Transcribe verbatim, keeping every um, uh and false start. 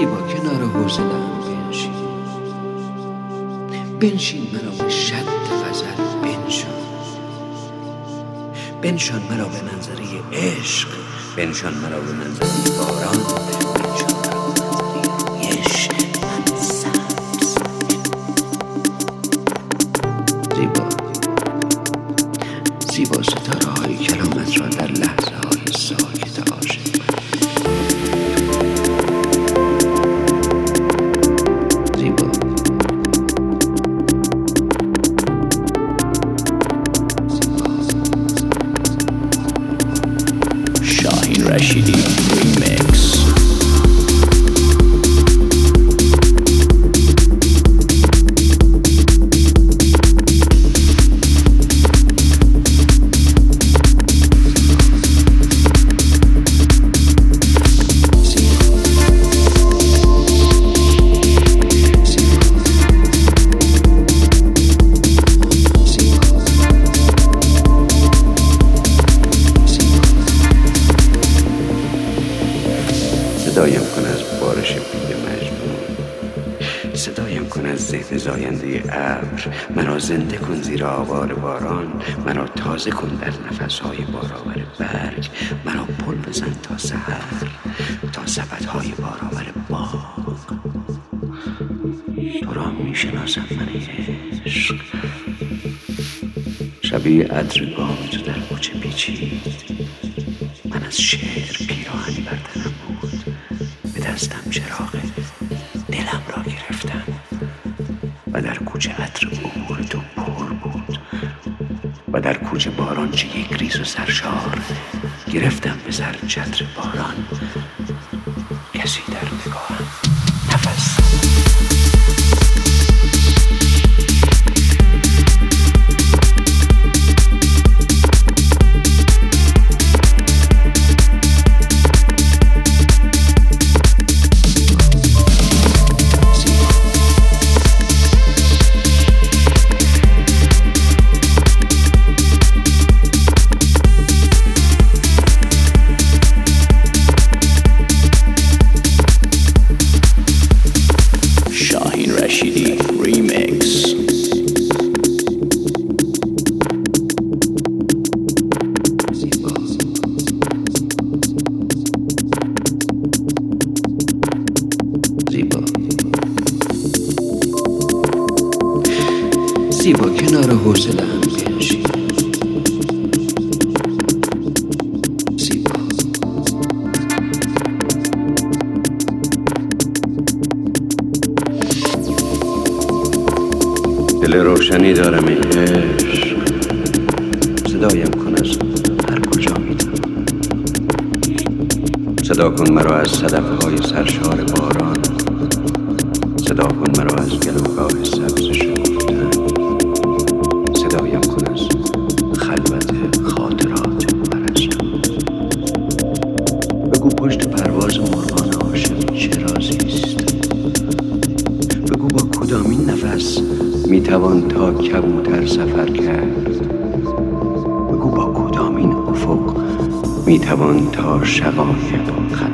زیبا کنار حوصله‌ام بنشین بنشین مرا به شد غزل بنشان بنشان مرا به منظره عشق بنشان مرا به منظره باران بنشان مرا به منظره عشق من سبز زیبا زیبا ستاره های کلامت را در لحظه های ساکت عاشق Shahin Rashidi Remix. صدایم کن از بارش بید مجنون صدایم کن از ذهن زاینده ابر مرا زنده کن زیر آوار باران مرا تازه کن در نفسهای بارآور برگ مرا پل بزن تا سحر تا سبدهای بارآور باغ تو را میشناسم من عشق شبیه عطر گام تو در کوچه پیچید من از شعر پیراهنی بر تنم بود به دستم چراغ دلم را گرفتم و در کوچه عطر عبور تو پر بود و در کوچه باران چه یک ریز و سرشار گرفتم به سر چتر باران کسی در نگاهم نفس Rashidi Remix. زیبا زیبا زیبا کنار حوصله‌ام بنشین زیبا دل روشنی دارم ای عشق صدایم کن از هر کجا میتونم صدا کن مرا از صدفهای سرشار باران صدا کن مرا از گلوگاه سبز شکفتن صدایم کن از خلوت خاطرات پرستو بگو پشت پرواز مرغان عاشق چه رازیست بگو با کدامین نفس میتوان تا کبوتر سفر کرد بگو با کدامین افق میتوان تا شقایق